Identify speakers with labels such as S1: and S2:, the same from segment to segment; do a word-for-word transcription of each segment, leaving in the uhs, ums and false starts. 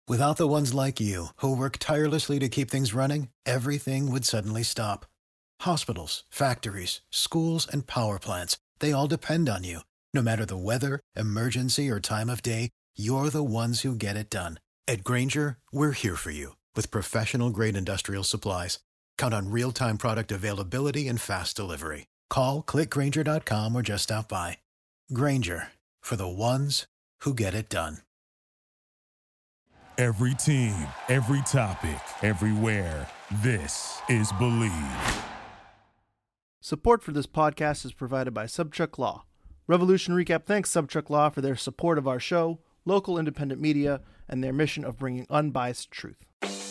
S1: Without the ones like you, who work tirelessly to keep things running, everything would suddenly stop. Hospitals, factories, schools, and power plants, they all depend on you. No matter the weather, emergency, or time of day, you're the ones who get it done. At Grainger, we're here for you with professional-grade industrial supplies. Count on real-time product availability and fast delivery. Call, click grainger dot com, or just stop by. Grainger, for the ones who get it done.
S2: Every team, every topic, everywhere. This is Believe.
S3: Support for this podcast is provided by Subchuck Law. Revolution Recap thanks Subchuck Law for their support of our show, local independent media, and their mission of bringing unbiased truth.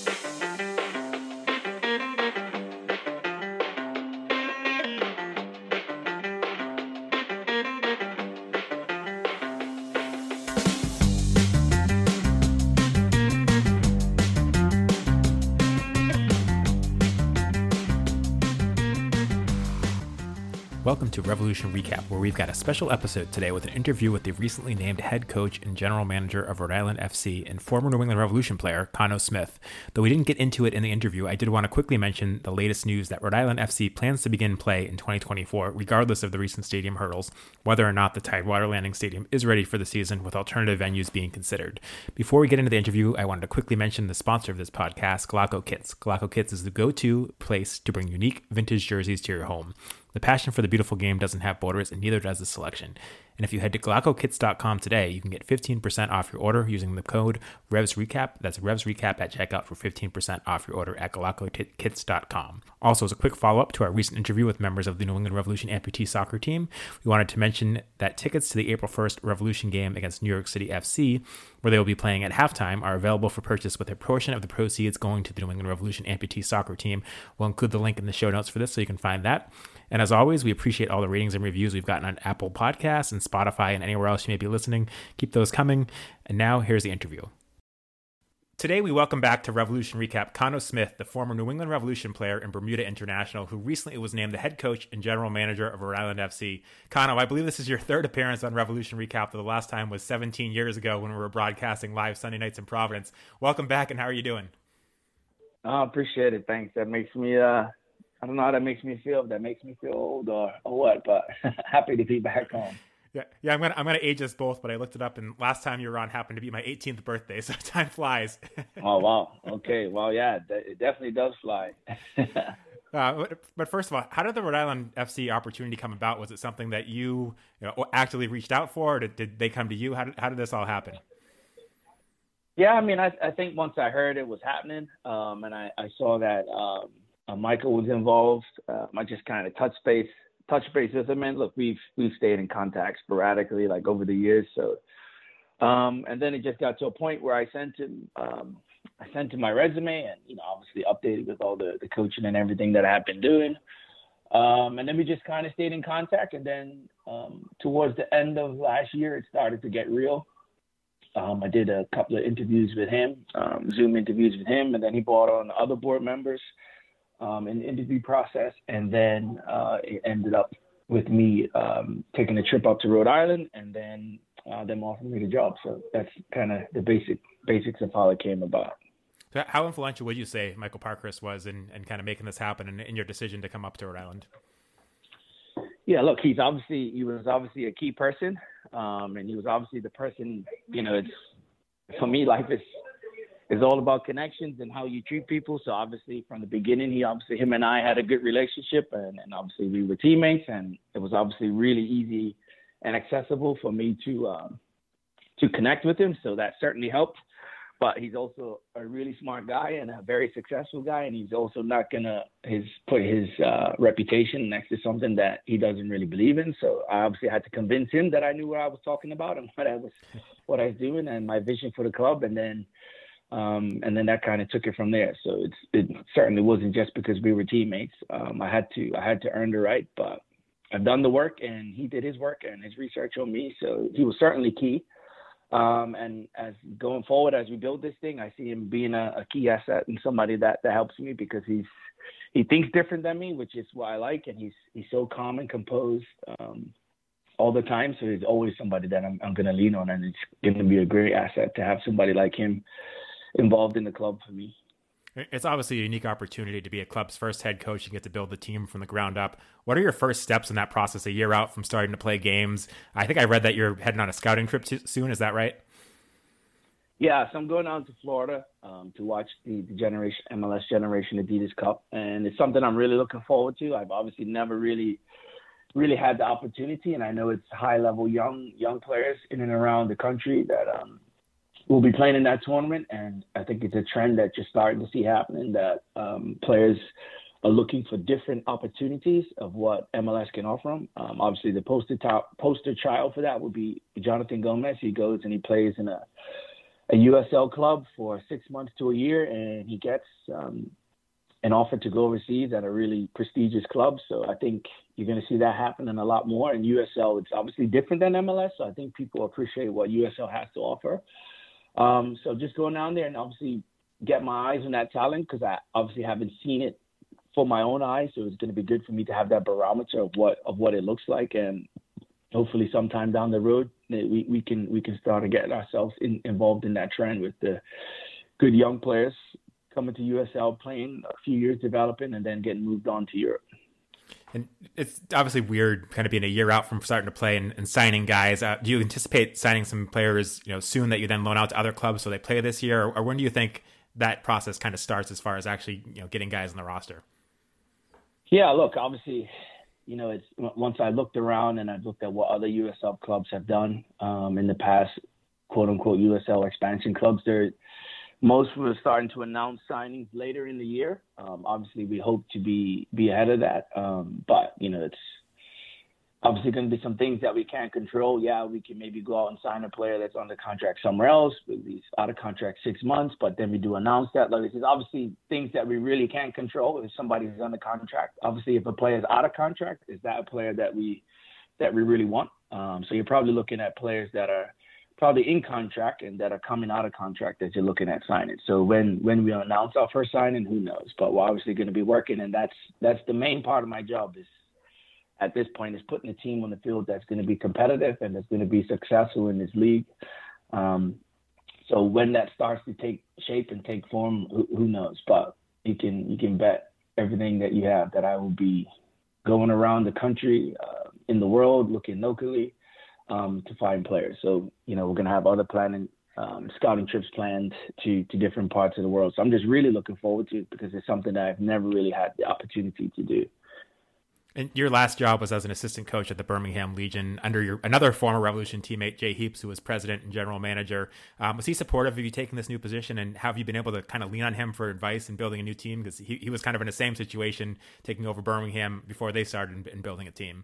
S4: Welcome to Revolution Recap, where we've got a special episode today with an interview with the recently named head coach and general manager of Rhode Island F C and former New England Revolution player, Khano Smith. Though we didn't get into it in the interview, I did want to quickly mention the latest news that Rhode Island F C plans to begin play in twenty twenty-four, regardless of the recent stadium hurdles, whether or not the Tidewater Landing Stadium is ready for the season, with alternative venues being considered. Before we get into the interview, I wanted to quickly mention the sponsor of this podcast, Galacco Kits. Galacco Kits is the go-to place to bring unique vintage jerseys to your home. The passion for the beautiful game doesn't have borders, and neither does the selection. And if you head to galacco kits dot com today, you can get fifteen percent off your order using the code REVSRECAP. That's REVSRECAP at checkout for fifteen percent off your order at galacco kits dot com. Also, as a quick follow-up to our recent interview with members of the New England Revolution amputee soccer team, we wanted to mention that tickets to the April first Revolution game against New York City F C, where they will be playing at halftime, are available for purchase, with a portion of the proceeds going to the New England Revolution amputee soccer team. We'll include the link in the show notes for this so you can find that. And as always, we appreciate all the ratings and reviews we've gotten on Apple Podcasts and Spotify and anywhere else you may be listening. Keep those coming. And now here's the interview. Today, we welcome back to Revolution Recap Khano Smith, the former New England Revolution player and Bermuda international, who recently was named the head coach and general manager of Rhode Island F C. Khano, I believe this is your third appearance on Revolution Recap. The last time was seventeen years ago when we were broadcasting live Sunday nights in Providence. Welcome back, and how are you doing?
S5: I oh, appreciate it. Thanks. That makes me... uh. I don't know how that makes me feel. If that makes me feel old or, or what, but happy to be back home.
S4: Yeah, yeah. I'm gonna I'm gonna age us both, but I looked it up, and last time you were on happened to be my eighteenth birthday, so time flies.
S5: Oh wow. Okay. Well, yeah, it definitely does fly.
S4: uh, but, but first of all, how did the Rhode Island F C opportunity come about? Was it something that you, you know, actively reached out for? Or did, did they come to you? How did how did this all happen?
S5: Yeah, I mean, I I think once I heard it was happening, um, and I I saw that. Um, Uh, Michael was involved. Uh, I just kind of touch base, touch base with him. And look, we've we've stayed in contact sporadically, like over the years. So, um, and then it just got to a point where I sent him, um, I sent him my resume, and you know, obviously updated with all the, the coaching and everything that I had been doing. Um, and then we just kind of stayed in contact. And then um, towards the end of last year, it started to get real. Um, I did a couple of interviews with him, um, Zoom interviews with him, and then he brought on other board members. Um, in the interview process, and then uh, it ended up with me um, taking a trip up to Rhode Island, and then uh, them offering me the job. So that's kind of the basic basics of how it came about.
S4: So how influential would you say Michael Parkhurst was in, in kind of making this happen and in, in your decision to come up to Rhode Island?
S5: Yeah, look, he's obviously he was obviously a key person, um, and he was obviously the person. You know, it's for me, life is. It's all about connections and how you treat people. So obviously from the beginning, he obviously, him and I had a good relationship, and, and obviously we were teammates, and it was obviously really easy and accessible for me to, um, to connect with him. So that certainly helped, but he's also a really smart guy and a very successful guy. And he's also not going to his put his uh, reputation next to something that he doesn't really believe in. So I obviously had to convince him that I knew what I was talking about and what I was, what I was doing and my vision for the club. And then, Um, and then that kind of took it from there. So it's, it certainly wasn't just because we were teammates. Um, I had to, I had to earn the right, but I've done the work, and he did his work and his research on me. So he was certainly key. Um, and as going forward, as we build this thing, I see him being a, a key asset and somebody that, that helps me because he's, he thinks different than me, which is what I like. And he's, he's so calm and composed, um, all the time. So he's always somebody that I'm, I'm going to lean on, and it's going to be a great asset to have somebody like him involved in the club for me.
S4: It's obviously a unique opportunity to be a club's first head coach and get to build the team from the ground up. What are your first steps in that process a year out from starting to play games? I think I read that you're heading on a scouting trip soon. Is that right?
S5: Yeah, so I'm going down to Florida um, to watch the, the generation M L S Generation Adidas Cup, and it's something I'm really looking forward to. I've obviously never really, really had the opportunity, and I know it's high-level young young players in and around the country that um, will be playing in that tournament, and I think it's a trend that you're starting to see happening, that um, players are looking for different opportunities of what M L S can offer them. Um, obviously, the poster, top, poster child for that would be Jonathan Gomez. He goes and he plays in a a U S L club for six months to a year, and he gets um, an offer to go overseas at a really prestigious club. So I think you're going to see that happening a lot more. In U S L, it's obviously different than M L S, so I think people appreciate what U S L has to offer. Um, so just going down there and obviously get my eyes on that talent, because I obviously haven't seen it for my own eyes. So it's going to be good for me to have that barometer of what of what it looks like, and hopefully sometime down the road we, we can we can start to get ourselves in, involved in that trend with the good young players coming to U S L, playing a few years, developing, and then getting moved on to Europe.
S4: And it's obviously weird kind of being a year out from starting to play and, and signing guys. Uh, do you anticipate signing some players, you know, soon that you then loan out to other clubs so they play this year? Or, or when do you think that process kind of starts as far as actually, you know, getting guys on the roster?
S5: Yeah, look, obviously, you know, it's once I looked around and I looked at what other U S L clubs have done um, in the past, quote unquote, U S L expansion clubs, they're most of them are starting to announce signings later in the year. Um, obviously, we hope to be be ahead of that. Um, but, you know, it's obviously going to be some things that we can't control. Yeah, we can maybe go out and sign a player that's under contract somewhere else, but he's out of contract six months, but then we do announce that. Like, this is obviously things that we really can't control. If somebody's under contract, obviously, if a player is out of contract, is that a player that we that we really want? Um, so you're probably looking at players that are probably in contract and that are coming out of contract that you're looking at signing. So when, when we announce our first signing, who knows? But we're obviously going to be working, and that's that's the main part of my job is at this point is putting a team on the field that's going to be competitive and that's going to be successful in this league. Um, so when that starts to take shape and take form, who, who knows? But you can you can bet everything that you have that I will be going around the country, uh, in the world, looking locally, Um, to find players. So, you know, we're going to have other planning, um, scouting trips planned to, to different parts of the world. So I'm just really looking forward to it because it's something that I've never really had the opportunity to do.
S4: And your last job was as an assistant coach at the Birmingham Legion under your another former Revolution teammate, Jay Heaps, who was president and general manager. Um, was he supportive of you taking this new position, and have you been able to kind of lean on him for advice in building a new team? Because he, he was kind of in the same situation taking over Birmingham before they started in, in building a team.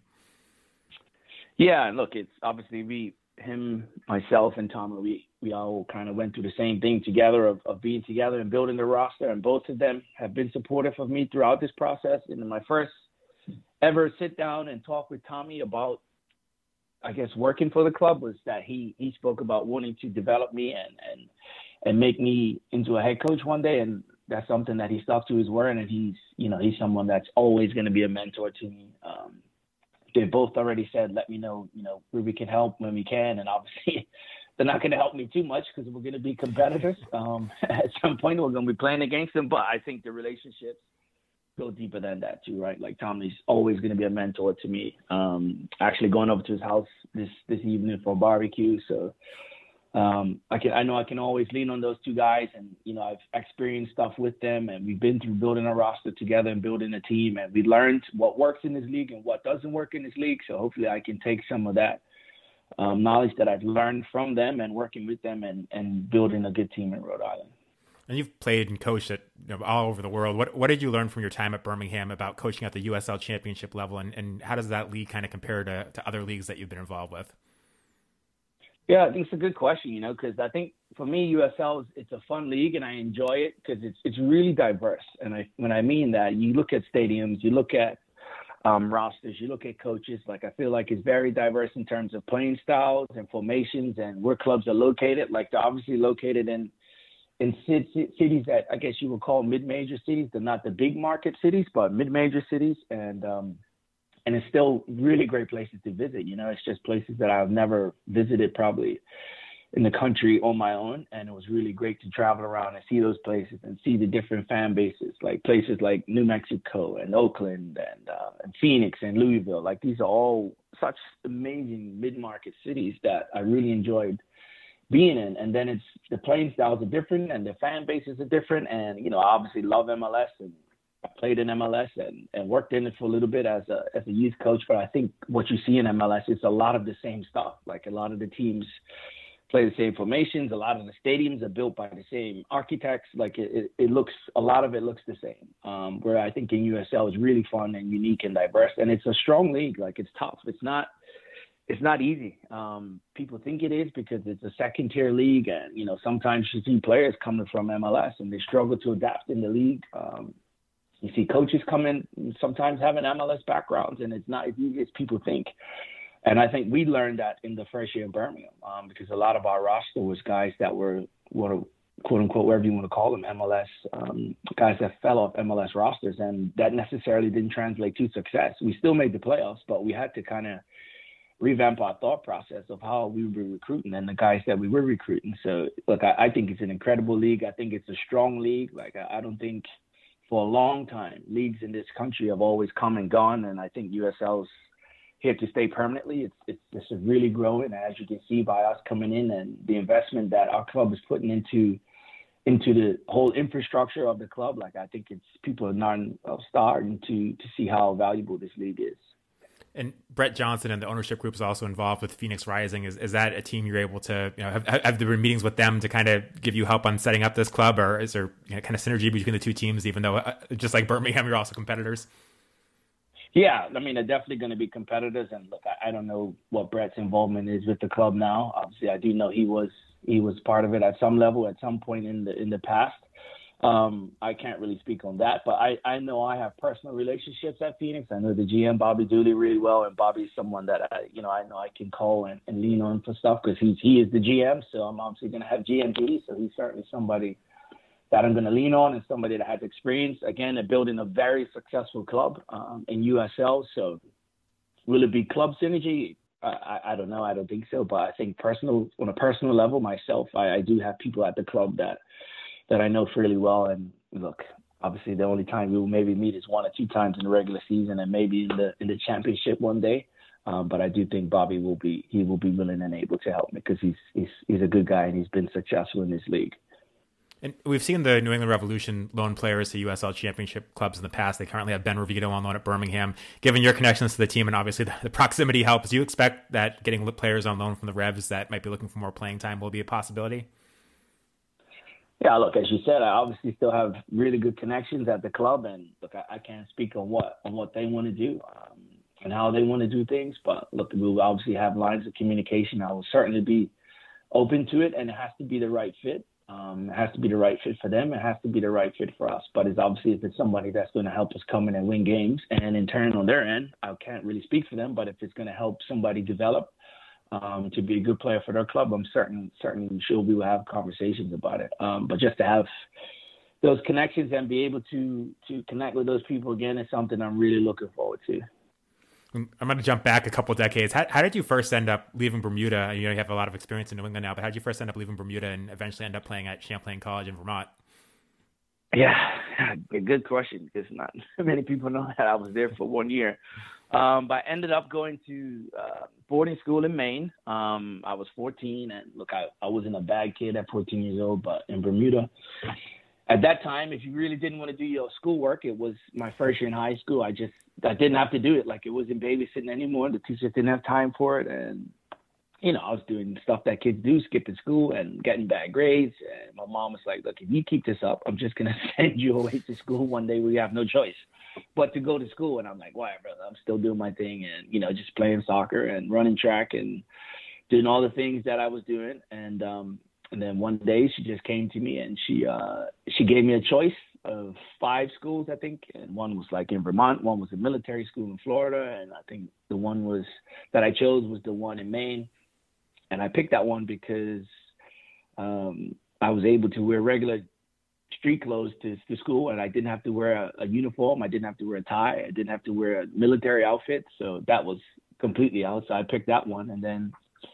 S5: Yeah, and look, it's obviously we, him, myself, and Tom, we, we all kind of went through the same thing together of, of being together and building the roster, and both of them have been supportive of me throughout this process. And in my first ever sit down and talk with Tommy about, I guess, working for the club was that he, he spoke about wanting to develop me and, and, and make me into a head coach one day. And that's something that he stuck to his word. And he's, you know, he's someone that's always going to be a mentor to me. Um, They both already said, let me know, you know, where we can help when we can. And obviously they're not going to help me too much because we're going to be competitors. Um, at some point we're going to be playing against them. But I think the relationships go deeper than that too, right? Like Tommy's always going to be a mentor to me. Um, actually going over to his house this, this evening for a barbecue. So um, I can, I know I can always lean on those two guys, and, you know, I've experienced stuff with them, and we've been through building a roster together and building a team, and we learned what works in this league and what doesn't work in this league. So hopefully I can take some of that um, knowledge that I've learned from them and working with them and, and building a good team in Rhode Island.
S4: And you've played and coached at, you know, all over the world. What what did you learn from your time at Birmingham about coaching at the U S L championship level, and, and how does that league kind of compare to, to other leagues that you've been involved with?
S5: Yeah, I think it's a good question, you know, because I think for me, U S L, is it's a fun league and I enjoy it because it's it's really diverse. And I, when I mean that, you look at stadiums, you look at um, rosters, you look at coaches, like I feel like it's very diverse in terms of playing styles and formations and where clubs are located. Like they're obviously located in in cities that I guess you would call mid-major cities. They're not the big market cities, but mid-major cities. And um, and it's still really great places to visit. You know, it's just places that I've never visited probably in the country on my own, and it was really great to travel around and see those places and see the different fan bases, like places like New Mexico and Oakland and, uh, and Phoenix and Louisville. Like these are all such amazing mid-market cities that I really enjoyed being in. And then it's the playing styles are different and the fan bases are different. And, you know, I obviously love M L S, and I played in M L S and, and worked in it for a little bit as a as a youth coach. But I think what you see in M L S is a lot of the same stuff. Like a lot of the teams play the same formations. A lot of the stadiums are built by the same architects. Like it, it, it looks, a lot of it looks the same. Um, where I think in U S L is really fun and unique and diverse. And it's a strong league. Like it's tough. It's not, it's not easy. Um, people think it is because it's a second tier league. And, you know, sometimes you see players coming from M L S and they struggle to adapt in the league. Um, you see coaches come in, sometimes having M L S backgrounds, and it's not as easy as people think. And I think we learned that in the first year in Birmingham, um, because a lot of our roster was guys that were, were, quote unquote, whatever you want to call them, M L S, um, guys that fell off M L S rosters, and that necessarily didn't translate to success. We still made the playoffs, but we had to kind of revamp our thought process of how we were recruiting and the guys that we were recruiting. So, look, I, I think it's an incredible league. I think it's a strong league. Like, I, I don't think for a long time, leagues in this country have always come and gone, and I think U S L's here to stay permanently. It's it's just really growing, as you can see by us coming in and the investment that our club is putting into into the whole infrastructure of the club. Like I think it's people are not starting to to see how valuable this league is.
S4: And Brett Johnson and the ownership group is also involved with Phoenix Rising. Is is that a team you're able to, you know, have, have there been meetings with them to kind of give you help on setting up this club, or is there, you know, kind of synergy between the two teams, even though uh, just like Birmingham, you're also competitors?
S5: Yeah, I mean, they're definitely going to be competitors. And look, I, I don't know what Brett's involvement is with the club now. Obviously, I do know he was he was part of it at some level at some point in the in the past. Um, I can't really speak on that, but I, I know I have personal relationships at Phoenix. I know the G M, Bobby Dooley, really well, and Bobby's someone that I, you know, I know I can call and, and lean on for stuff because he's he is the G M, so I'm obviously going to have G M duty. So he's certainly somebody that I'm going to lean on and somebody that has experience, again, at building a very successful club um, in U S L. So will it be club synergy? I, I, I don't know. I don't think so. But I think personal, on a personal level, myself, I, I do have people at the club that that I know fairly well. And look, obviously the only time we will maybe meet is one or two times in the regular season and maybe in the in the championship one day. Um, but I do think Bobby will be he will be willing and able to help me because he's he's he's a good guy and he's been successful in this league.
S4: And we've seen the New England Revolution loan players to U S L championship clubs in the past. They currently have Ben Revito on loan at Birmingham. Given your connections to the team and obviously the, the proximity helps, do you expect that getting players on loan from the Revs that might be looking for more playing time will be a possibility?
S5: Yeah, look, as you said, I obviously still have really good connections at the club, and look, I, I can't speak on what on what they want to do um, and how they want to do things. But look, we'll obviously have lines of communication. I will certainly be open to it, and it has to be the right fit. Um, it has to be the right fit for them. It has to be the right fit for us. But it's obviously if it's somebody that's going to help us come in and win games, and in turn on their end, I can't really speak for them. But if it's going to help somebody develop um, to be a good player for their club, I'm certain, certain sure we will have conversations about it. Um, but just to have those connections and be able to to connect with those people again is something I'm really looking forward to.
S4: I'm going to jump back a couple of decades. How, how did you first end up leaving Bermuda? You know, you have a lot of experience in New England now, but how did you first end up leaving Bermuda and eventually end up playing at Champlain College in Vermont?
S5: Yeah, a good question because not many people know that I was there for one year. Um, but I ended up going to uh, boarding school in Maine. Um, I was fourteen, and look, I, I wasn't a bad kid at fourteen years old, but in Bermuda, at that time, if you really didn't want to do your schoolwork, it was my first year in high school. I just I didn't have to do it. Like, it wasn't babysitting anymore. The teachers didn't have time for it. And, you know, I was doing stuff that kids do, skipping school and getting bad grades. And my mom was like, look, if you keep this up, I'm just going to send you away to school one day where you have no choice but to go to school. And I'm like, why, brother? I'm still doing my thing and, you know, just playing soccer and running track and doing all the things that I was doing. And, um, and then one day she just came to me and she uh, she gave me a choice of five schools, I think. And one was like in Vermont, one was a military school in Florida. And I think the one was that I chose was the one in Maine. And I picked that one because um, I was able to wear regular street clothes to, to school, and I didn't have to wear a, a uniform. I didn't have to wear a tie. I didn't have to wear a military outfit. So that was completely out. So I picked that one. And then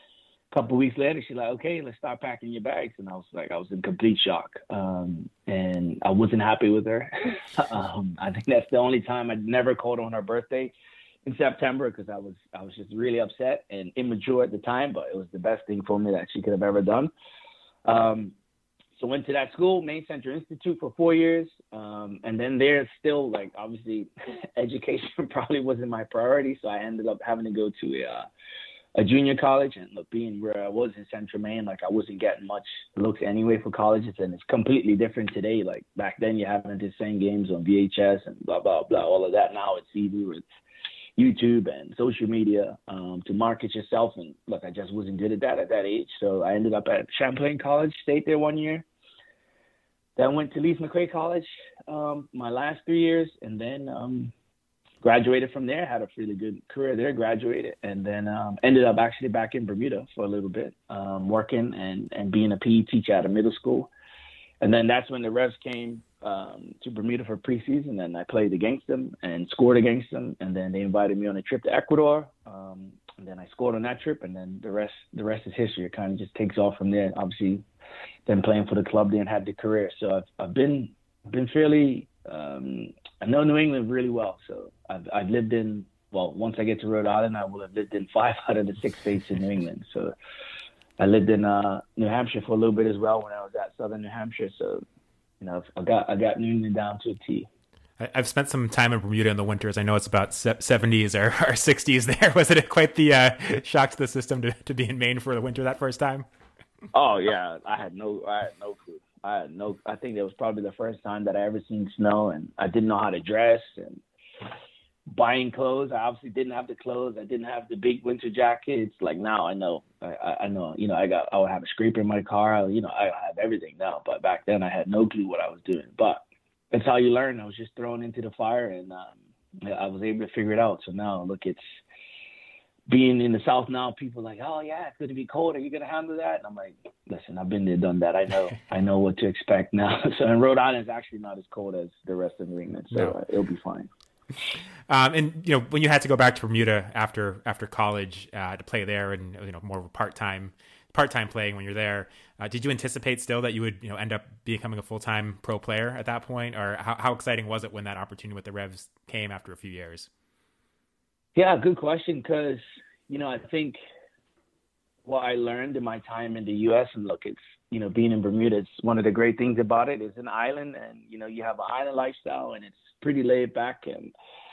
S5: couple of weeks later, she's like, okay, let's start packing your bags. And I was like, I was in complete shock. Um, and I wasn't happy with her. um, I think that's the only time I never called on her birthday in September, because I was, I was just really upset and immature at the time, but it was the best thing for me that she could have ever done. Um, so went to that school, Maine Central Institute, for four years. Um, and then there still, like, obviously education probably wasn't my priority. So I ended up having to go to a, uh, a junior college, and look, being where I was in Central Maine, like I wasn't getting much looks anyway for colleges, and it's completely different today. Like back then, you having to send games on V H S and blah blah blah, all of that. Now it's easy with YouTube and social media um, to market yourself. And look, I just wasn't good at that at that age, so I ended up at Champlain College, stayed there one year, then went to Lees McRae College um, my last three years, and then. Um, Graduated from there, had a really good career there, graduated, and then um, ended up actually back in Bermuda for a little bit, um, working and, and being a P E teacher at a middle school. And then that's when the Revs came um, to Bermuda for preseason, and I played against them and scored against them. And then they invited me on a trip to Ecuador, um, and then I scored on that trip, and then the rest the rest is history. It kind of just takes off from there. Obviously, then playing for the club, then had the career. So I've, I've been been fairly um, – I know New England really well, so I've, I've lived in, well, once I get to Rhode Island, I will have lived in five out of the six states in New England. So I lived in uh, New Hampshire for a little bit as well when I was at Southern New Hampshire. So, you know, I got I got New England down to a T.
S4: I've spent some time in Bermuda in the winters. I know it's about seventies or, or sixties there. Was it quite the uh, shock to the system to, to be in Maine for the winter that first time?
S5: Oh, yeah. I had no I had no clue. I had no. I think it was probably the first time that I ever seen snow, and I didn't know how to dress. And buying clothes, I obviously didn't have the clothes. I didn't have the big winter jackets. Like now, I know. I, I know. You know, I got. I would have a scraper in my car. You know, I have everything now. But back then, I had no clue what I was doing. But that's how you learn. I was just thrown into the fire, and um, I was able to figure it out. So now, look, it's. Being in the South now, people are like, oh, yeah, it's going to be cold. Are you going to handle that? And I'm like, listen, I've been there, done that. I know I know what to expect now. So in Rhode Island, it's actually not as cold as the rest of New England. So no. uh, it'll be fine.
S4: Um, and, you know, when you had to go back to Bermuda after after college uh, to play there and, you know, more part-time part-time playing when you're there, uh, did you anticipate still that you would, you know, end up becoming a full-time pro player at that point? Or how, how exciting was it when that opportunity with the Revs came after a few years?
S5: Yeah, good question, because, you know, I think what I learned in my time in the U S, and look, it's, you know, being in Bermuda, it's one of the great things about it. It's an island, and, you know, you have an island lifestyle, and it's pretty laid back. And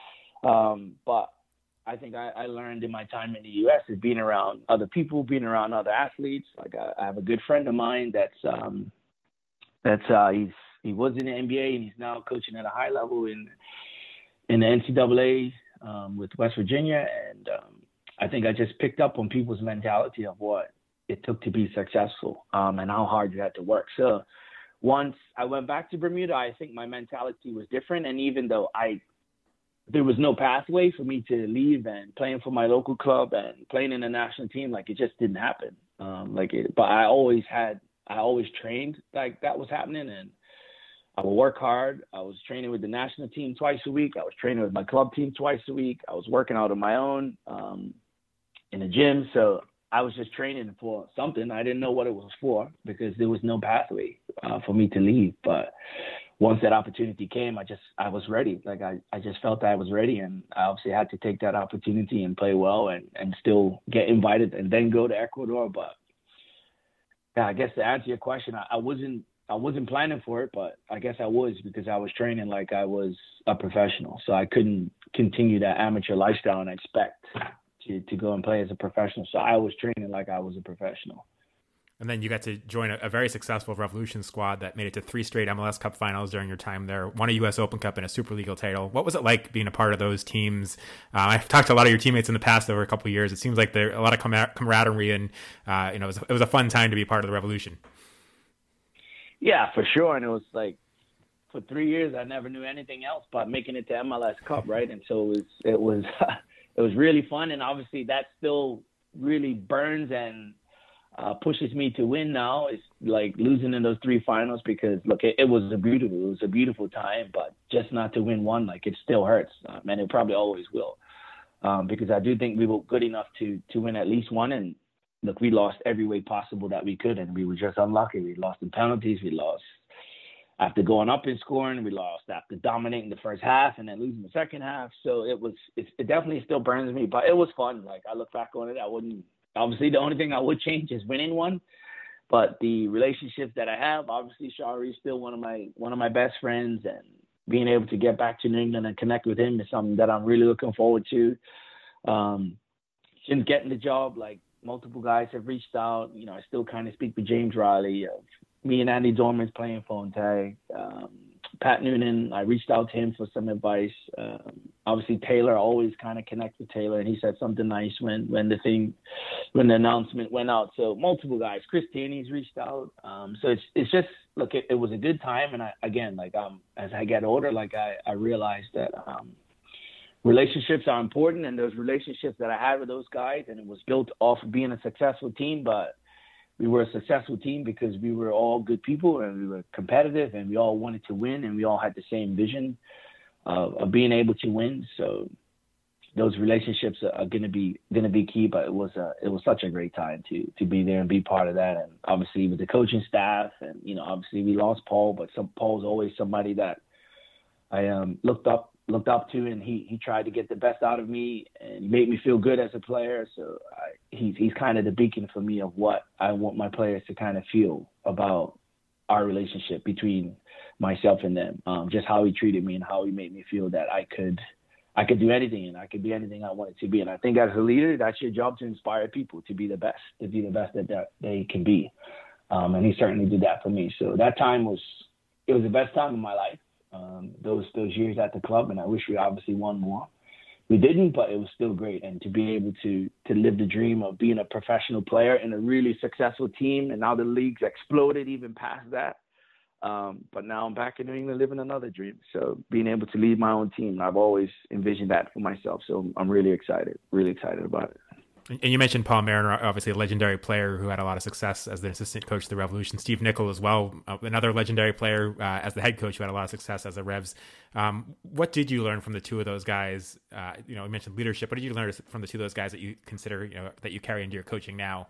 S5: um, but I think I, I learned in my time in the U S is being around other people, being around other athletes. Like I, I have a good friend of mine that's um, that's uh, he's he was in the N B A, and he's now coaching at a high level in in the N C double A. Um, with West Virginia, and um, I think I just picked up on people's mentality of what it took to be successful um, and how hard you had to work. So once I went back to Bermuda, I think my mentality was different. And even though I there was no pathway for me to leave and playing for my local club and playing in the national team, like it just didn't happen. Um, like, it, but I always had, I always trained like that was happening, and I would work hard. I was training with the national team twice a week. I was training with my club team twice a week. I was working out on my own um, in the gym. So I was just training for something. I didn't know what it was for because there was no pathway uh, for me to leave. But once that opportunity came, I just I was ready. Like I, I just felt I was ready, and I obviously had to take that opportunity and play well and, and still get invited and then go to Ecuador. But yeah, I guess to answer your question, I, I wasn't I wasn't planning for it, but I guess I was because I was training like I was a professional. So I couldn't continue that amateur lifestyle and expect to, to go and play as a professional. So I was training like I was a professional.
S4: And then you got to join a, a very successful Revolution squad that made it to three straight M L S Cup finals during your time there, won a U S Open Cup and a Super Legal title. What was it like being a part of those teams? Uh, I've talked to a lot of your teammates in the past over a couple of years. It seems like there's a lot of camar- camaraderie and, uh, you know, it was, it was a fun time to be part of the Revolution.
S5: Yeah, for sure. And it was like, for three years, I never knew anything else but making it to M L S Cup, right? And so it was, it was, it was really fun. And obviously that still really burns and uh, pushes me to win now. It's like losing in those three finals because, look, it, it was a beautiful, it was a beautiful time, but just not to win one, like it still hurts. Um, and it probably always will um, because I do think we were good enough to, to win at least one. And look, we lost every way possible that we could, and we were just unlucky. We lost in penalties. We lost after going up in scoring. We lost after dominating the first half and then losing the second half. So it was, it, it definitely still burns me, but it was fun. Like, I look back on it, I wouldn't, obviously the only thing I would change is winning one. But the relationships that I have, obviously Shari is still one of my one of my best friends, and being able to get back to New England and connect with him is something that I'm really looking forward to. Um, since getting the job, like, multiple guys have reached out. You know, I still kind of speak with James Riley. Uh, me and Andy Dorman's playing phone tag. Um, Pat Noonan, I reached out to him for some advice. Um, obviously, Taylor, I always kind of connect with Taylor, and he said something nice when, when the thing, when the announcement went out. So multiple guys. Chris Tierney's reached out. Um, so it's it's just, look, it, it was a good time. And I, again, like, um, as I get older, like, I, I realized that um, relationships are important, and those relationships that I had with those guys, and it was built off of being a successful team, but we were a successful team because we were all good people, and we were competitive, and we all wanted to win, and we all had the same vision of, of being able to win. So those relationships are going to be going to be key. But it was a, it was such a great time to to be there and be part of that, and obviously with the coaching staff, and you know, obviously we lost Paul, but some Paul's always somebody that I um, looked up. looked up to, and he, he tried to get the best out of me, and he made me feel good as a player. So I, he's, he's kind of the beacon for me of what I want my players to kind of feel about our relationship between myself and them. Um, just how he treated me and how he made me feel that I could, I could do anything, and I could be anything I wanted to be. And I think as a leader, that's your job, to inspire people to be the best, to be the best that, that they can be. Um, and he certainly did that for me. So that time was, it was the best time of my life. Um, those those years at the club, and I wish we obviously won more. We didn't, but it was still great. And to be able to to live the dream of being a professional player in a really successful team, and now the league's exploded even past that. Um, but now I'm back in New England living another dream. So being able to lead my own team, I've always envisioned that for myself. So I'm really excited, really excited about it.
S4: And you mentioned Paul Mariner, obviously a legendary player who had a lot of success as the assistant coach of the Revolution. Steve Nicol as well, another legendary player uh, as the head coach who had a lot of success as the Revs. Um, what did you learn from the two of those guys? Uh, you know, you mentioned leadership. What did you learn from the two of those guys that you consider, you know, that you carry into your coaching now?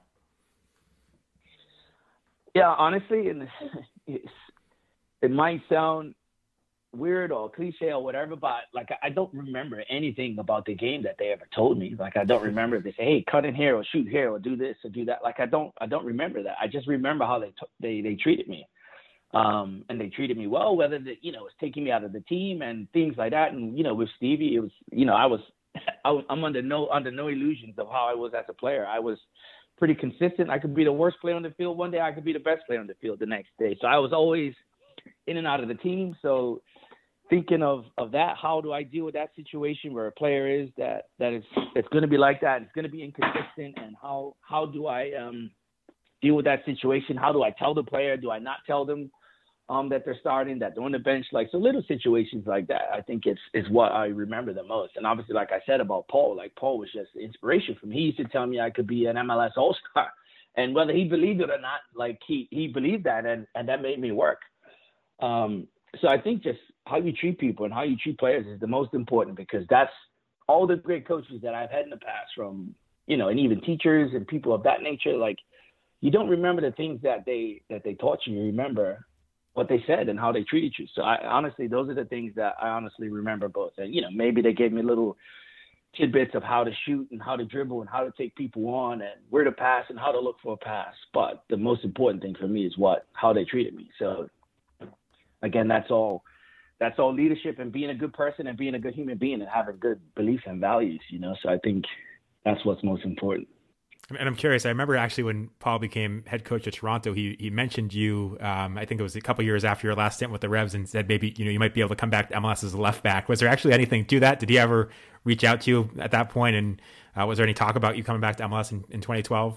S5: Yeah, honestly, and it's, it might sound weird or cliche or whatever, but like, I don't remember anything about the game that they ever told me. Like, I don't remember if they say, hey, cut in here or shoot here or do this or do that. Like, I don't, I don't remember that. I just remember how they, t- they, they treated me. Um, and they treated me well, whether the, you know, it was taking me out of the team and things like that. And, you know, with Stevie, it was, you know, I was, I was, I'm under no, under no illusions of how I was as a player. I was pretty consistent. I could be the worst player on the field one day. I could be the best player on the field the next day. So I was always in and out of the team. So thinking of, of that, how do I deal with that situation where a player is that, that is, it's going to be like that. It's going to be inconsistent. And how, how do I um, deal with that situation? How do I tell the player? Do I not tell them um, that they're starting, that they're on the bench? Like, so little situations like that, I think it's, is what I remember the most. And obviously, like I said about Paul, like Paul was just inspiration for me. He used to tell me I could be an M L S All-Star. And whether he believed it or not, like he, he believed that, and, and that made me work. Um, so I think just how you treat people and how you treat players is the most important, because that's all the great coaches that I've had in the past, from, you know, and even teachers and people of that nature. Like, you don't remember the things that they, that they taught you. You remember what they said and how they treated you. So I honestly, those are the things that I honestly remember both. And, you know, maybe they gave me little tidbits of how to shoot and how to dribble and how to take people on and where to pass and how to look for a pass. But the most important thing for me is what, how they treated me. So again, that's all, that's all leadership and being a good person and being a good human being and having good beliefs and values, you know? So I think that's what's most important.
S4: And I'm curious, I remember actually when Paul became head coach of Toronto, he he mentioned you, um, I think it was a couple of years after your last stint with the Revs, and said maybe, you know, you might be able to come back to M L S as a left back. Was there actually anything to that? Did he ever reach out to you at that point? And uh, was there any talk about you coming back to M L S in, in twenty twelve?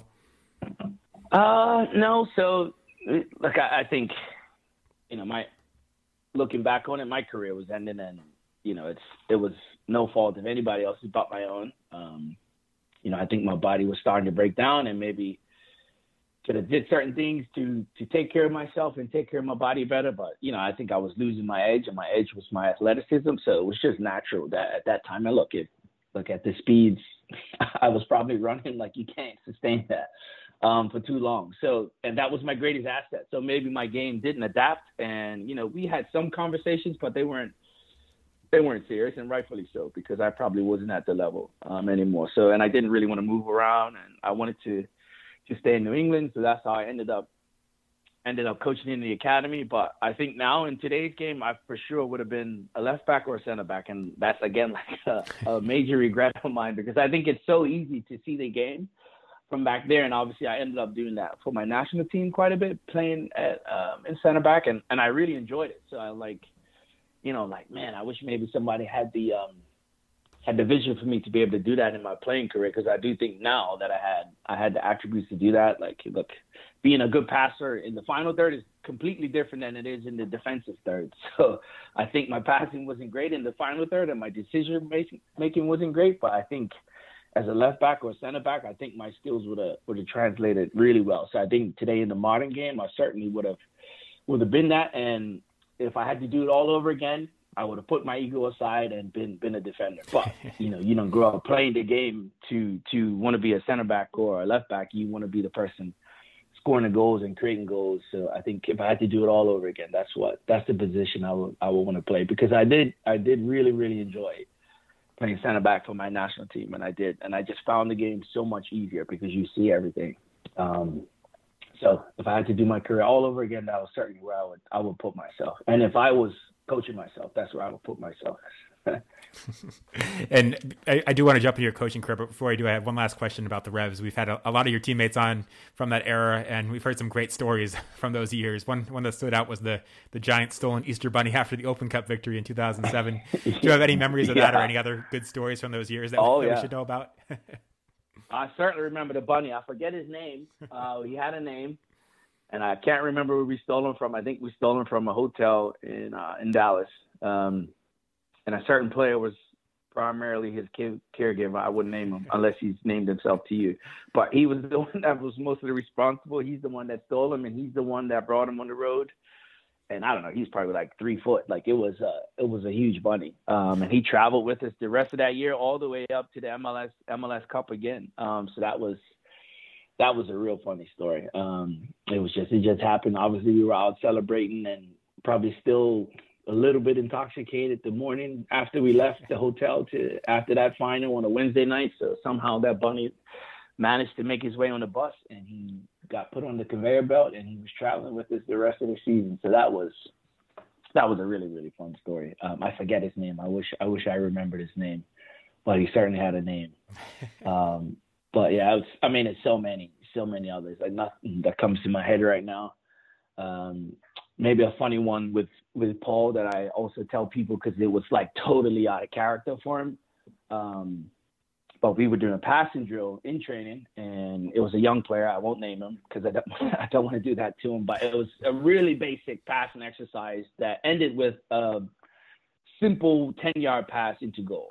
S5: Uh, no. So, look, I, I think, you know, my looking back on it, my career was ending, and, you know, it's it was no fault of anybody else's but my own. Um, you know, I think my body was starting to break down, and maybe could have did certain things to to take care of myself and take care of my body better. But, you know, I think I was losing my edge, and my edge was my athleticism. So it was just natural that at that time, I look at look at the speeds I was probably running, like, you can't sustain that. um, for too long. So, and that was my greatest asset. So maybe my game didn't adapt, and you know, we had some conversations, but they weren't they weren't serious, and rightfully so, because I probably wasn't at the level um, anymore. So, and I didn't really want to move around, and I wanted to to stay in New England. So that's how I ended up ended up coaching in the academy. But I think now in today's game, I for sure would have been a left back or a center back. And that's, again, like a, a major regret of mine, because I think it's so easy to see the game from back there. And obviously I ended up doing that for my national team quite a bit, playing at um, in center back. And, and I really enjoyed it. So I like, you know, like, man, I wish maybe somebody had the, um, had the vision for me to be able to do that in my playing career. Cause I do think now that I had, I had the attributes to do that. Like, look, being a good passer in the final third is completely different than it is in the defensive third. So I think my passing wasn't great in the final third, and my decision making wasn't great. But I think as a left back or center back, I think my skills would have would have translated really well. So I think today in the modern game, I certainly would have would have been that. And if I had to do it all over again, I would have put my ego aside and been been a defender. But you know, you don't grow up playing the game to to want to be a center back or a left back. You want to be the person scoring the goals and creating goals. So I think if I had to do it all over again, that's what that's the position I would I would want to play, because I did I did really really enjoy playing center back for my national team, and I did, and I just found the game so much easier because you see everything. Um, so if I had to do my career all over again, that was certainly where I would I would put myself. And if I was coaching myself, that's where I would put myself.
S4: And I, I do want to jump into your coaching career, but before I do, I have one last question about the Revs. We've had a, a lot of your teammates on from that era, and we've heard some great stories from those years. One one that stood out was the the Giants stolen Easter Bunny after the Open Cup victory in two thousand seven. Do you have any memories of that, yeah, or any other good stories from those years that,
S5: oh,
S4: that
S5: yeah.
S4: we should know about?
S5: I certainly remember the bunny. I forget his name. Uh, he had a name, and I can't remember where we stole him from. I think we stole him from a hotel in uh, in Dallas. Um, and a certain player was primarily his caregiver. I wouldn't name him unless he's named himself to you. But he was the one that was mostly responsible. He's the one that stole him, and he's the one that brought him on the road. And I don't know, he's probably like three foot. Like it was a, it was a huge bunny. Um, and he traveled with us the rest of that year, all the way up to the M L S M L S Cup again. Um, so that was that was a real funny story. Um, it was just it just happened. Obviously, we were out celebrating and probably still a little bit intoxicated the morning after we left the hotel to after that final on a Wednesday night. So somehow that bunny managed to make his way on the bus, and he got put on the conveyor belt, and he was traveling with us the rest of the season. So that was that was a really, really fun story. Um, I forget his name. I wish I wish I remembered his name, but he certainly had a name. Um, but yeah, it was, I mean, it's so many, so many others. Like nothing that comes to my head right now. Um, maybe a funny one with, with Paul that I also tell people because it was like totally out of character for him. Um, but we were doing a passing drill in training, and it was a young player. I won't name him because I don't, I don't want to do that to him, but it was a really basic passing exercise that ended with a simple ten-yard pass into goal.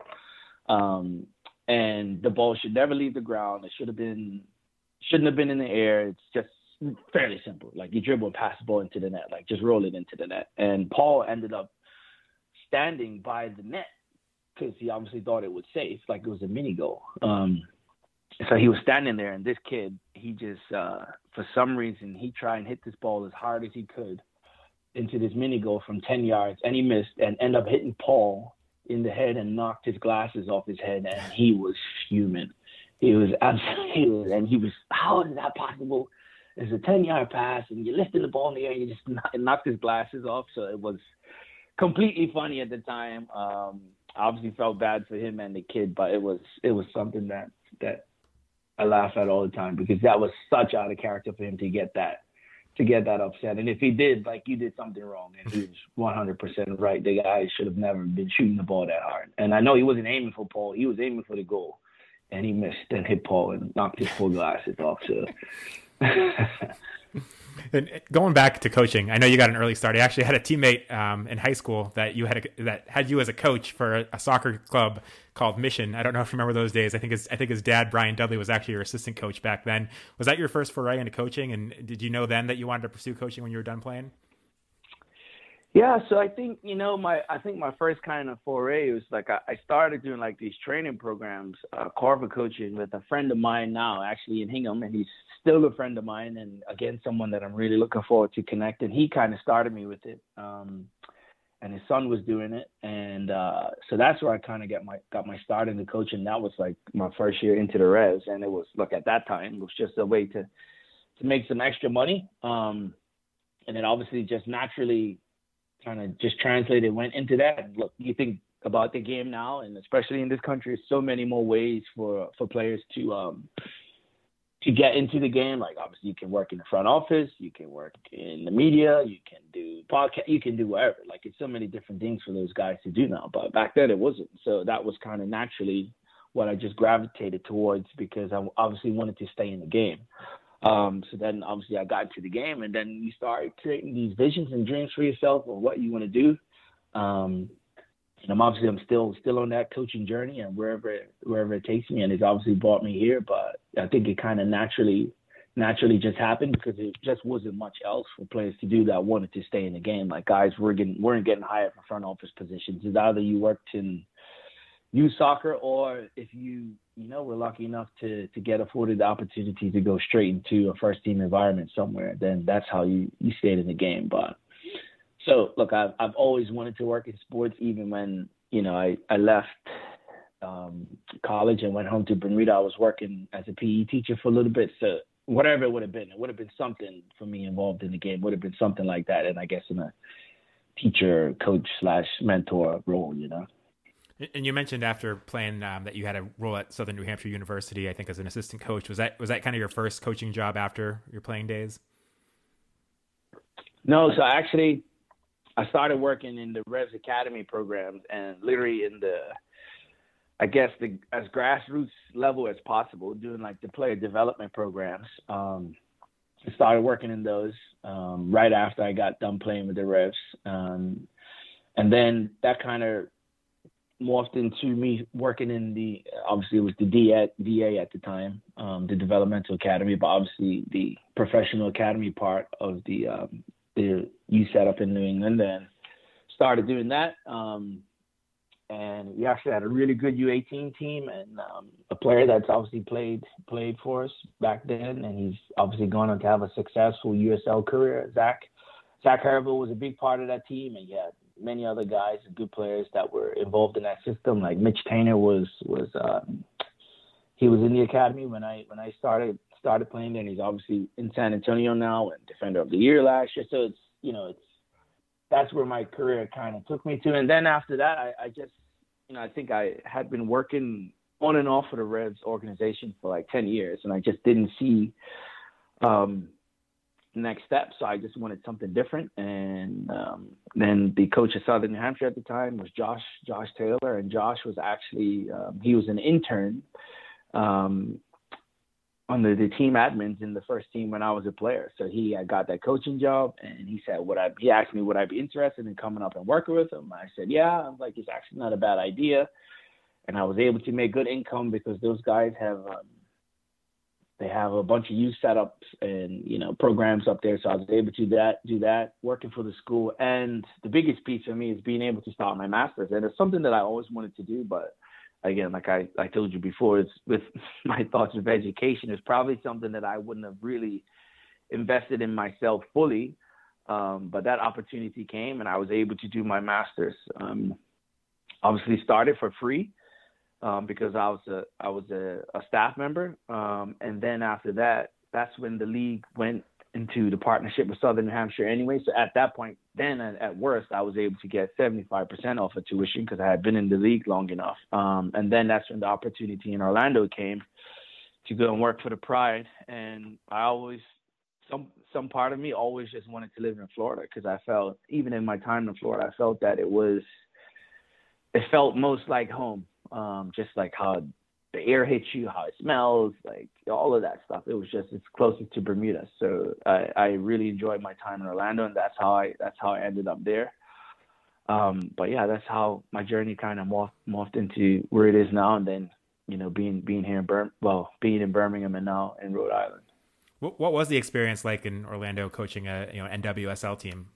S5: Um, and the ball should never leave the ground. It should have been, shouldn't have been in the air. It's just fairly simple. Like you dribble and pass the ball into the net, like just roll it into the net. And Paul ended up standing by the net because he obviously thought it was safe, like it was a mini goal. Um, so he was standing there, and this kid, he just, uh, for some reason, he tried and hit this ball as hard as he could into this mini goal from ten yards, and he missed and ended up hitting Paul in the head and knocked his glasses off his head, and he was fuming. He was absolutely, and he was, how is that possible? It's a ten-yard pass, and you're lifting the ball in the air, and you just knocked his glasses off. So it was completely funny at the time. Um, I obviously felt bad for him and the kid, but it was it was something that that I laugh at all the time because that was such out of character for him to get that to get that upset. And if he did, like, you did something wrong, and he was one hundred percent right. The guy should have never been shooting the ball that hard. And I know he wasn't aiming for Paul; he was aiming for the goal, and he missed and hit Paul and knocked his full glasses off. So.
S4: And going back to coaching, I know you got an early start. I actually had a teammate um, in high school that you had a, that had you as a coach for a, a soccer club called Mission. I don't know if you remember those days. I think his I think his dad, Brian Dudley, was actually your assistant coach back then. Was that your first foray into coaching? And did you know then that you wanted to pursue coaching when you were done playing?
S5: Yeah, so I think, you know, my I think my first kind of foray was like I, I started doing like these training programs, uh, Carver coaching with a friend of mine now, actually in Hingham, and he's still a friend of mine, and again, someone that I'm really looking forward to connecting. He kind of started me with it, um, and his son was doing it, and uh, so that's where I kind of got my got my start in the coaching. That was like my first year into the Revs, and it was look at that time it was just a way to to make some extra money, um, and then obviously just naturally kind of just translated went into that. And look, you think about the game now, and especially in this country, there's so many more ways for for players to um, to get into the game. Like obviously you can work in the front office, you can work in the media, you can do podcast, you can do whatever. Like it's so many different things for those guys to do now. But back then it wasn't. So that was kind of naturally what I just gravitated towards because I obviously wanted to stay in the game. Um, so then obviously I got into the game, and then you start creating these visions and dreams for yourself of what you want to do. Um, And I'm obviously I'm still still on that coaching journey, and wherever wherever it takes me, and it's obviously brought me here. But I think it kind of naturally naturally just happened because it just wasn't much else for players to do that wanted to stay in the game. Like guys were getting weren't getting hired for front office positions. It's either you worked in youth soccer, or if you you know were lucky enough to to get afforded the opportunity to go straight into a first team environment somewhere, then that's how you you stayed in the game. But So, look, I've, I've always wanted to work in sports, even when, you know, I, I left um, college and went home to Bermuda. I was working as a P E teacher for a little bit. So whatever it would have been, it would have been something for me involved in the game, would have been something like that. And I guess in a teacher, coach slash mentor role, you know.
S4: And you mentioned after playing um, that you had a role at Southern New Hampshire University, I think, as an assistant coach. Was that was that kind of your first coaching job after your playing days?
S5: No, so actually – I started working in the Revs Academy programs, and literally in the, I guess, the as grassroots level as possible, doing like the player development programs. Um, I started working in those um, right after I got done playing with the Revs. Um, and then that kind of morphed into me working in the, obviously it was the D A, D A at the time, um, the developmental academy, but obviously the professional academy part of the um, the youth setup in New England, and started doing that. Um, and we actually had a really good U eighteen team, and um, a player that's obviously played played for us back then, and he's obviously gone on to have a successful U S L career. Zach Zach Harville was a big part of that team, and you had many other guys, good players that were involved in that system. Like Mitch Tainer was was um, he was in the academy when I when I started. started playing there, and he's obviously in San Antonio now and defender of the year last year. So it's, you know, it's, that's where my career kind of took me to. And then after that, I, I just, you know, I think I had been working on and off for the Revs organization for like ten years, and I just didn't see um, the next step. So I just wanted something different. And um, then the coach of Southern New Hampshire at the time was Josh, Josh Taylor. And Josh was actually, um, he was an intern, um, under the team admins in the first team when I was a player. So he had got that coaching job, and he said, would I, he asked me, would I be interested in coming up and working with him? I said, yeah. I'm like, it's actually not a bad idea. And I was able to make good income because those guys have, um, they have a bunch of youth setups and, you know, programs up there. So I was able to do that, do that, working for the school. And the biggest piece for me is being able to start my master's. And it's something that I always wanted to do, but again, like I, I told you before, it's with my thoughts of education, it's probably something that I wouldn't have really invested in myself fully. Um, but that opportunity came, and I was able to do my master's. Um, obviously started for free um, because I was a, I was a, a staff member. Um, and then after that, that's when the league went into the partnership with Southern New Hampshire anyway. So at that point, then at, at worst, I was able to get seventy-five percent off of tuition because I had been in the league long enough. Um, and then that's when the opportunity in Orlando came to go and work for the Pride. And I always, some some part of me always just wanted to live in Florida because I felt, even in my time in Florida, I felt that it was, it felt most like home, um, just like how the air hits you, how it smells, like all of that stuff. It was just, it's closest to Bermuda. So I, I really enjoyed my time in Orlando, and that's how I, that's how I ended up there. Um, but yeah, that's how my journey kind of morphed, morphed into where it is now. And then, you know, being, being here in Bir- well, being in Birmingham and now in Rhode Island.
S4: What, what was the experience like in Orlando coaching a, you know, N W S L team?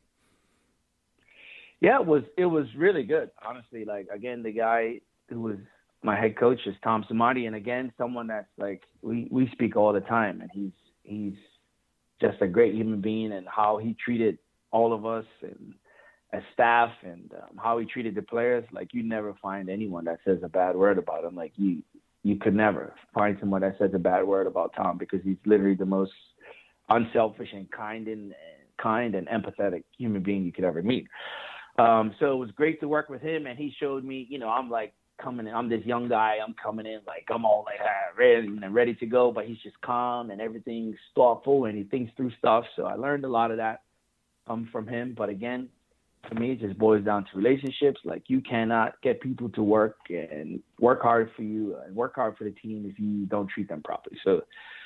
S5: Yeah, it was, it was really good. Honestly, like, again, the guy who was my head coach is Tom Samadi. And again, someone that's like, we, we speak all the time, and he's, he's just a great human being, and how he treated all of us and as staff, and um, how he treated the players. Like, you never find anyone that says a bad word about him. Like, you you could never find someone that says a bad word about Tom, because he's literally the most unselfish and kind and, and kind and empathetic human being you could ever meet. Um, so it was great to work with him, and he showed me, you know, I'm like coming in, I'm this young guy, I'm coming in like I'm all like ah, ready and ready to go, but he's just calm and everything's thoughtful and he thinks through stuff. So I learned a lot of that um, from him. But again, to me, it just boils down to relationships. Like, you cannot get people to work and work hard for you and work hard for the team if you don't treat them properly. So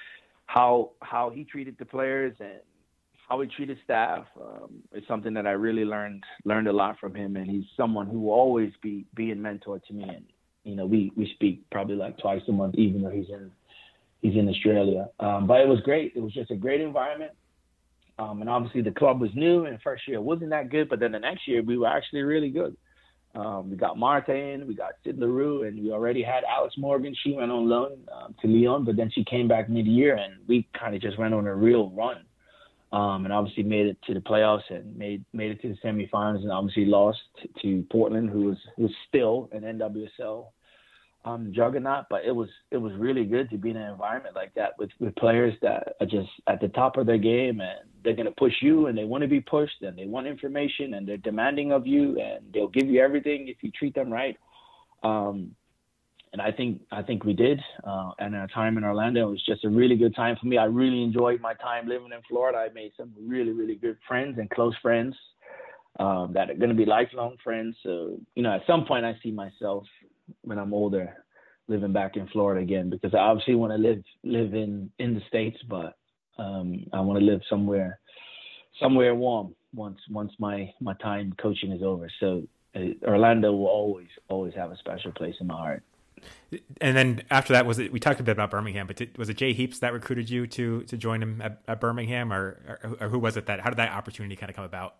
S5: how how he treated the players and how he treated staff um, is something that I really learned learned a lot from him. And he's someone who will always be be a mentor to me. And you know, we we speak probably like twice a month, even though he's in he's in Australia. Um, but it was great. It was just a great environment. Um, and obviously the club was new, and the first year wasn't that good, but then the next year we were actually really good. Um, we got Marta in, we got Sid LaRue, and we already had Alex Morgan. She went on loan um, to Lyon, but then she came back mid-year, and we kind of just went on a real run. Um, and obviously made it to the playoffs and made made it to the semifinals, and obviously lost to Portland, who was who was still an N W S L um, juggernaut. But it was it was really good to be in an environment like that with, with players that are just at the top of their game, and they're going to push you, and they want to be pushed, and they want information, and they're demanding of you, and they'll give you everything if you treat them right. Um, And I think I think we did. Uh, and our time in Orlando was just a really good time for me. I really enjoyed my time living in Florida. I made some really, really good friends and close friends um, that are going to be lifelong friends. So, you know, at some point I see myself when I'm older living back in Florida again, because I obviously want to live live in, in the States, but um, I want to live somewhere somewhere warm once once my, my time coaching is over. So uh, Orlando will always, always have a special place in my heart.
S4: And then after that, was it? We talked a bit about Birmingham, but did, was it Jay Heaps that recruited you to to join him at, at Birmingham, or, or or who was it that? How did that opportunity kind of come about?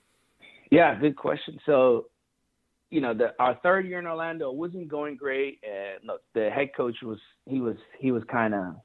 S5: Yeah, good question. So, you know, the, our third year in Orlando wasn't going great, and look, the head coach was he was he was kind of.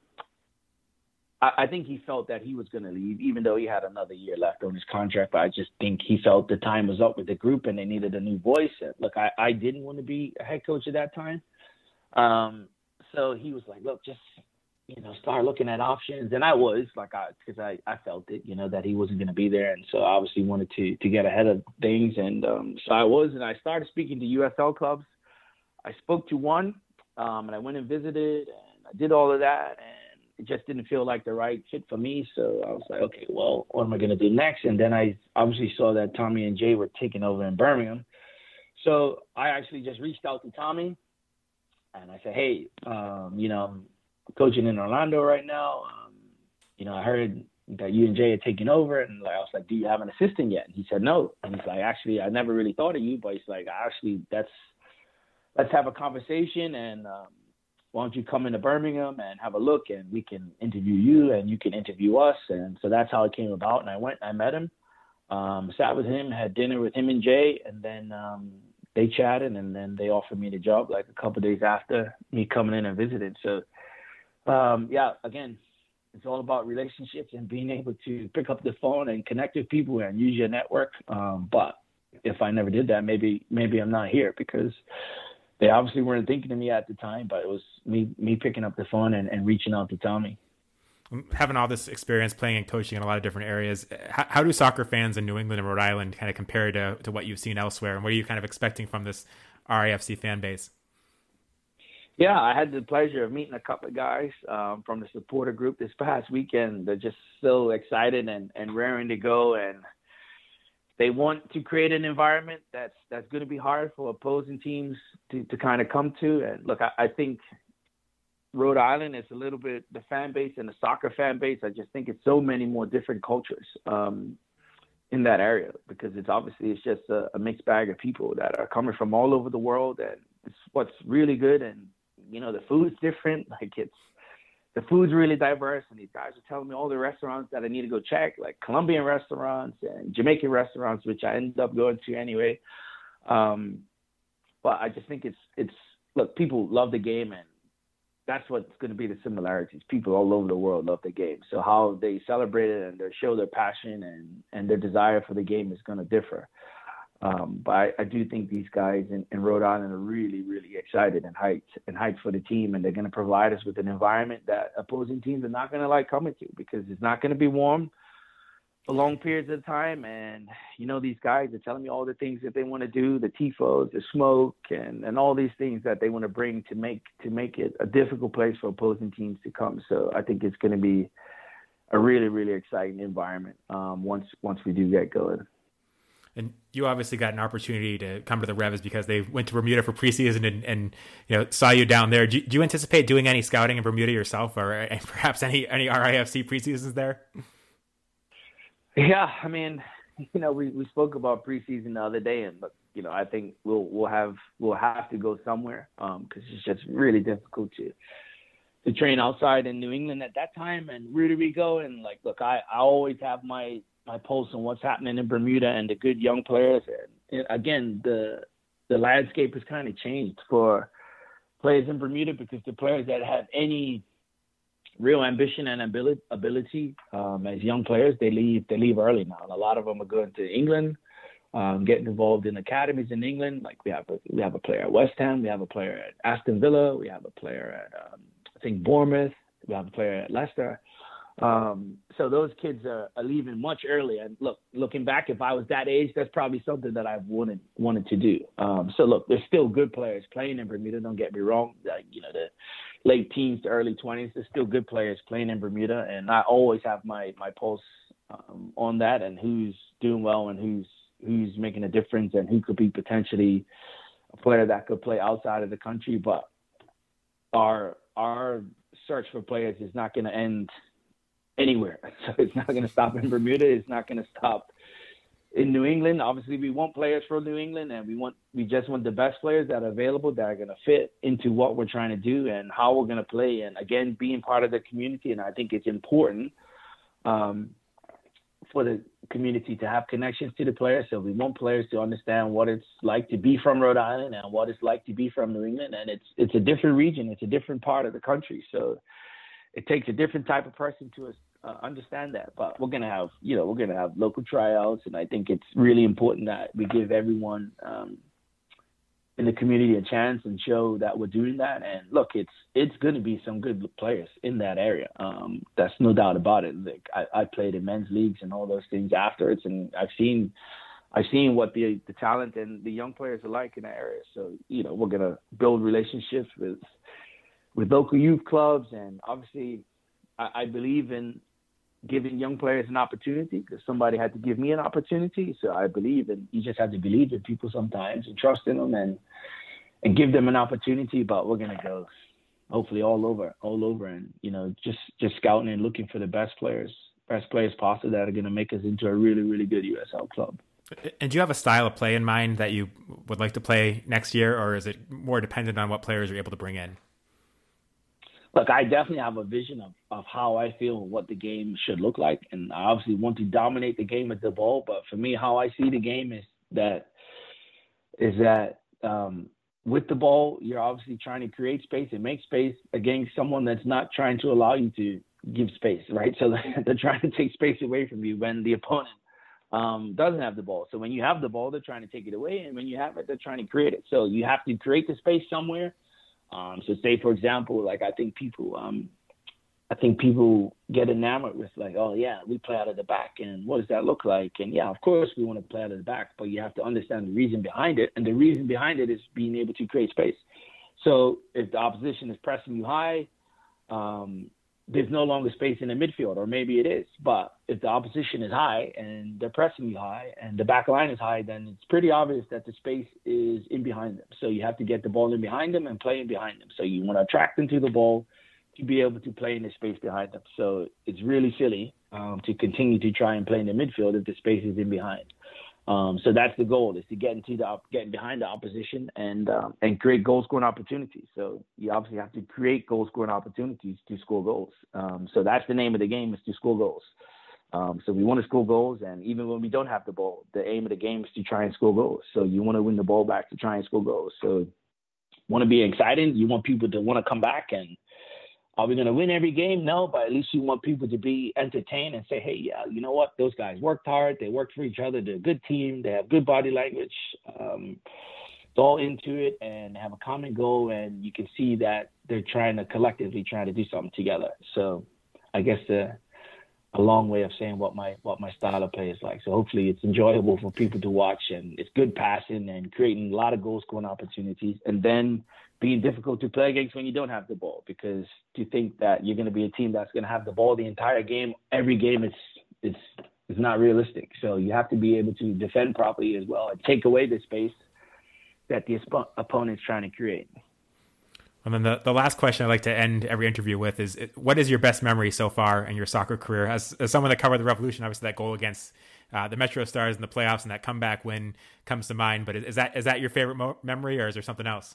S5: I, I think he felt that he was going to leave, even though he had another year left on his contract. But I just think he felt the time was up with the group, and they needed a new voice. And look, I, I didn't want to be a head coach at that time. Um, so he was like, look, just, you know, start looking at options. And I was like, I, cause I, I felt it, you know, that he wasn't going to be there. And so I obviously wanted to, to get ahead of things. And, um, so I was, and I started speaking to U S L clubs. I spoke to one, um, and I went and visited, and I did all of that, and it just didn't feel like the right fit for me. So I was like, okay, well, what am I going to do next? And then I obviously saw that Tommy and Jay were taking over in Birmingham. So I actually just reached out to Tommy. And I said, hey, um, you know, I'm coaching in Orlando right now. Um, you know, I heard that you and Jay are taking over. And like, I was like, do you have an assistant yet? And he said, no. And he's like, actually, I never really thought of you. But he's like, actually, that's let's have a conversation. And um, why don't you come into Birmingham and have a look, and we can interview you and you can interview us. And so that's how it came about. And I went, I met him, um, sat with him, had dinner with him and Jay. And then um, they chatted, and then they offered me the job like a couple of days after me coming in and visiting. So, um, yeah, again, it's all about relationships and being able to pick up the phone and connect with people and use your network. Um, but if I never did that, maybe maybe I'm not here, because they obviously weren't thinking of me at the time, but it was me me picking up the phone and, and reaching out to Tommy.
S4: Having all this experience playing and coaching in a lot of different areas, how, how do soccer fans in New England and Rhode Island kind of compare to, to what you've seen elsewhere? And what are you kind of expecting from this R I F C fan base?
S5: Yeah, I had the pleasure of meeting a couple of guys um, from the supporter group this past weekend. They're just so excited and, and raring to go, and they want to create an environment that's that's going to be hard for opposing teams to, to kind of come to. And look, I, I think Rhode Island is a little bit the fan base and the soccer fan base. I just think it's so many more different cultures um, in that area, because it's obviously it's just a, a mixed bag of people that are coming from all over the world, and it's what's really good. And you know, the food's different. Like it's the food's really diverse, and these guys are telling me all the restaurants that I need to go check, like Colombian restaurants and Jamaican restaurants, which I ended up going to anyway. Um, but I just think it's it's look, people love the game, and that's what's going to be the similarities. People all over the world love the game. So how they celebrate it and they show their passion and, and their desire for the game is going to differ. Um, but I, I do think these guys in, in Rhode Island are really, really excited and hyped and hyped for the team. And they're going to provide us with an environment that opposing teams are not going to like coming to, because it's not going to be warm for long periods of time. And, you know, these guys are telling me all the things that they want to do, the tifos, the smoke, and, and all these things that they want to bring to make to make it a difficult place for opposing teams to come. So I think it's going to be a really, really exciting environment um, once once we do get going.
S4: And you obviously got an opportunity to come to the Revs because they went to Bermuda for preseason and, and you know, saw you down there. Do, do you anticipate doing any scouting in Bermuda yourself, or perhaps any, any R I F C preseasons there?
S5: Yeah, I mean, you know, we, we spoke about preseason the other day, and look, you know, I think we'll we'll have we'll have to go somewhere because um, it's just really difficult to to train outside in New England at that time. And where do we go? And like, look, I, I always have my my pulse on what's happening in Bermuda and the good young players. And, and again, the the landscape has kind of changed for players in Bermuda, because the players that have any real ambition and ability, ability um, as young players, they leave they leave early now. And a lot of them are going to England, um, getting involved in academies in England. Like we have a, we have a player at West Ham, we have a player at Aston Villa, we have a player at um, I think Bournemouth, we have a player at Leicester. Um, so those kids are, are leaving much earlier. And look, looking back, if I was that age, that's probably something that I wanted wanted to do. Um, so look, there's still good players playing in Bermuda. Don't get me wrong. Like, you know, the late teens to early twenties, there's still good players playing in Bermuda. And I always have my, my pulse um, on that, and who's doing well and who's, who's making a difference and who could be potentially a player that could play outside of the country. But our, our search for players is not going to end anywhere. So it's not going to stop in Bermuda. It's not going to stop in New England. Obviously, we want players from New England, and we want we just want the best players that are available that are going to fit into what we're trying to do and how we're going to play. And again, being part of the community. And I think it's important um, for the community to have connections to the players. So we want players to understand what it's like to be from Rhode Island and what it's like to be from New England. And it's it's a different region. It's a different part of the country. So it takes a different type of person to uh, understand that. But we're going to have, you know, we're going to have local tryouts. And I think it's really important that we give everyone um, in the community a chance and show that we're doing that. And look, it's it's going to be some good players in that area. Um, that's no doubt about it. Like I, I played in men's leagues and all those things afterwards, and I've seen I've seen what the the talent and the young players are like in that area. So, you know, we're going to build relationships with with local youth clubs. And obviously I, I believe in giving young players an opportunity, because somebody had to give me an opportunity. So I believe in, you just have to believe in people sometimes and trust in them and, and give them an opportunity. But we're going to go hopefully all over, all over. And, you know, just, just scouting and looking for the best players, best players possible that are going to make us into a really, really good U S L club.
S4: And do you have a style of play in mind that you would like to play next year, or is it more dependent on what players you're able to bring in?
S5: Look, I definitely have a vision of, of how I feel what the game should look like. And I obviously want to dominate the game with the ball. But for me, how I see the game is that is that um, with the ball, you're obviously trying to create space and make space against someone that's not trying to allow you to give space, right? So they're trying to take space away from you when the opponent um, doesn't have the ball. So when you have the ball, they're trying to take it away. And when you have it, they're trying to create it. So you have to create the space somewhere. Um, so say, for example, like I think people, um, I think people get enamored with like, oh yeah, we play out of the back, and what does that look like? And yeah, of course we want to play out of the back, but you have to understand the reason behind it. And the reason behind it is being able to create space. So if the opposition is pressing you high, um, there's no longer space in the midfield, or maybe it is. But if the opposition is high and they're pressing you high and the back line is high, then it's pretty obvious that the space is in behind them. So you have to get the ball in behind them and play in behind them. So you want to attract them to the ball to be able to play in the space behind them. So it's really silly um, to continue to try and play in the midfield if the space is in behind. Um, so that's the goal, is to get into the getting behind the opposition and um, and create goal scoring opportunities. So you obviously have to create goal scoring opportunities to score goals. Um, so that's the name of the game, is to score goals. Um, so we want to score goals, and even when we don't have the ball, the aim of the game is to try and score goals. So you want to win the ball back to try and score goals. So you want to be exciting. You want people to want to come back and are we going to win every game? No, but at least you want people to be entertained and say, hey, yeah, you know what? Those guys worked hard. They worked for each other. They're a good team. They have good body language. Um, they're all into it and have a common goal. And you can see that they're trying to collectively trying to do something together. So I guess uh, a long way of saying what my what my style of play is like. So hopefully it's enjoyable for people to watch, and it's good passing and creating a lot of goal scoring opportunities, and then being difficult to play against when you don't have the ball, because to think that you're going to be a team that's going to have the ball the entire game, every game, it's it's it's not realistic. So you have to be able to defend properly as well and take away the space that the opponent's trying to create.
S4: And then the, the last question I like to end every interview with is, what is your best memory so far in your soccer career? As, as someone that covered the Revolution, obviously that goal against uh, the Metro Stars in the playoffs and that comeback win comes to mind. But is that is that your favorite mo- memory, or is there something else?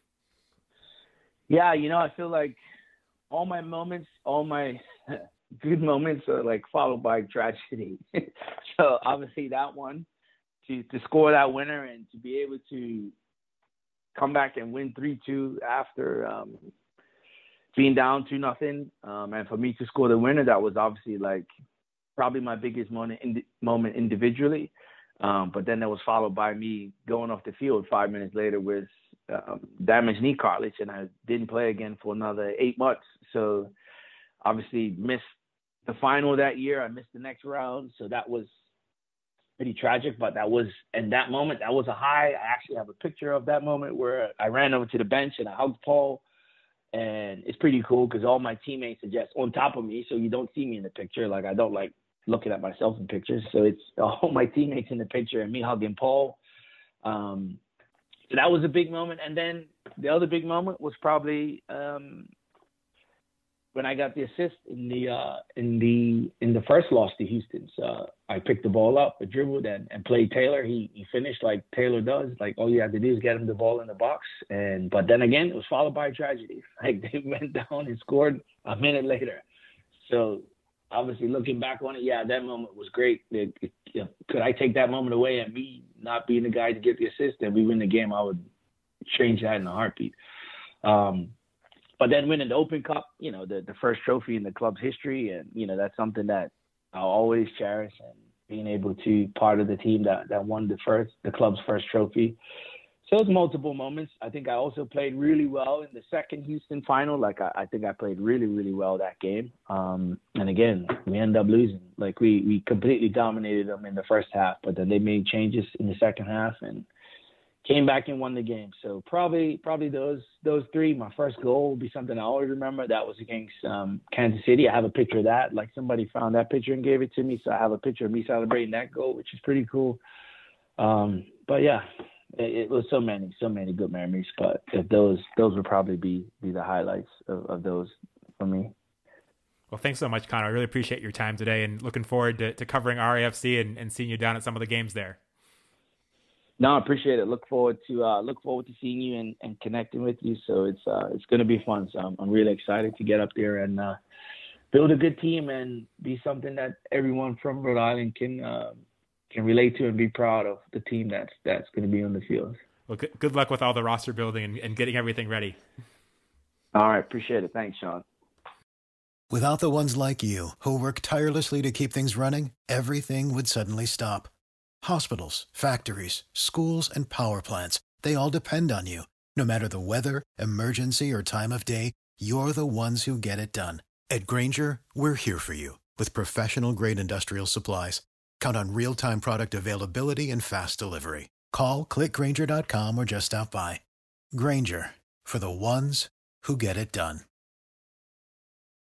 S5: Yeah, you know, I feel like all my moments, all my good moments are like followed by tragedy. So obviously that one, to, to score that winner and to be able to come back and win three two after um, being down two nothing, um, and for me to score the winner, that was obviously like probably my biggest moment in, moment individually. Um, but then that was followed by me going off the field five minutes later with um, damaged knee cartilage, and I didn't play again for another eight months. So obviously missed the final that year. I missed the next round, so that was pretty tragic. But that was, in that moment, that was a high. I actually have a picture of that moment where I ran over to the bench and I hugged Paul, and it's pretty cool because all my teammates are just on top of me, so you don't see me in the picture. Like, I don't like looking at myself in pictures, so it's all my teammates in the picture and me hugging Paul. Um, so that was a big moment. And then the other big moment was probably um, when I got the assist in the uh, in the in the first loss to Houston. So I picked the ball up, I dribbled, and, and played Taylor. He he finished like Taylor does. Like, all you have to do is get him the ball in the box. And but then again, it was followed by a tragedy. Like, they went down and scored a minute later. So obviously, looking back on it, yeah, that moment was great. It, it, you know, could I take that moment away and me not being the guy to get the assist and we win the game, I would change that in a heartbeat. Um, but then winning the Open Cup, you know, the, the first trophy in the club's history, and, you know, that's something that I'll always cherish, and being able to be part of the team that, that won the first, the club's first trophy. So it was multiple moments. I think I also played really well in the second Houston final. Like, I, I think I played really, really well that game. Um, and again, we ended up losing. Like, we, we completely dominated them in the first half, but then they made changes in the second half and came back and won the game. So probably probably those those three. My first goal will be something I always remember. That was against um, Kansas City. I have a picture of that. Like, somebody found that picture and gave it to me. So I have a picture of me celebrating that goal, which is pretty cool. Um, but yeah. It was so many, so many good memories, but if those those would probably be, be the highlights of, of those for me.
S4: Well, thanks so much, Connor. I really appreciate your time today, and looking forward to, to covering R A F C and, and seeing you down at some of the games there.
S5: No, I appreciate it. Look forward to uh, look forward to seeing you and, and connecting with you. So it's uh, it's going to be fun. So I'm, I'm really excited to get up there and uh, build a good team and be something that everyone from Rhode Island can. Uh, can relate to and be proud of the team that's that's going to be on the field.
S4: Well, good, good luck with all the roster building and, and getting everything ready.
S5: All right. Appreciate it. Thanks, Sean.
S1: Without the ones like you, who work tirelessly to keep things running, everything would suddenly stop. Hospitals, factories, schools, and power plants, they all depend on you. No matter the weather, emergency, or time of day, you're the ones who get it done. At Grainger, we're here for you with professional-grade industrial supplies. Count on real-time product availability and fast delivery. Call, click Grainger dot com, or just stop by. Grainger, for the ones who get it done.